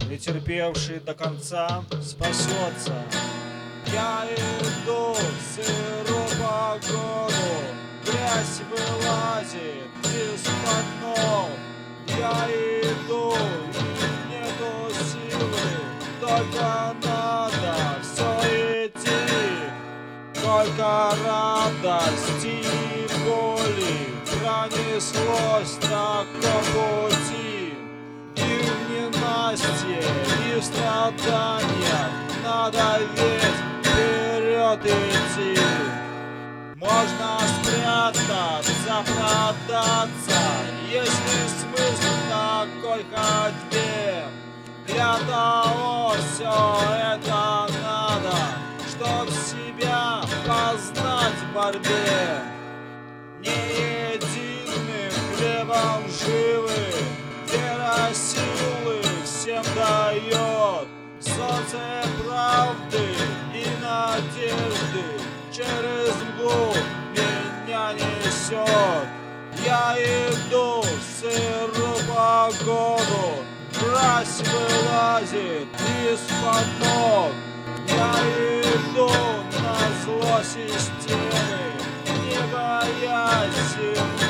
и терпевший до конца спасется. Я иду в сырую погоду, грязь вылазит из-под ног. Я иду, и нету силы, только надо все идти. Только радости и боли пронеслось так по пути. И в ненастье, и в страданиях надо ведь вперед идти. Можно спрятаться, продаться, если смысл такой ходьбе. Для того все это надо, чтоб себя познать в борьбе. Не единым хлебом живы, вера силы всем дает. Солнце правды и надежды через мглу меня несет. Я иду в сырую погоду, грязь вылазит из-под ног. Я иду на зло системы, не боясь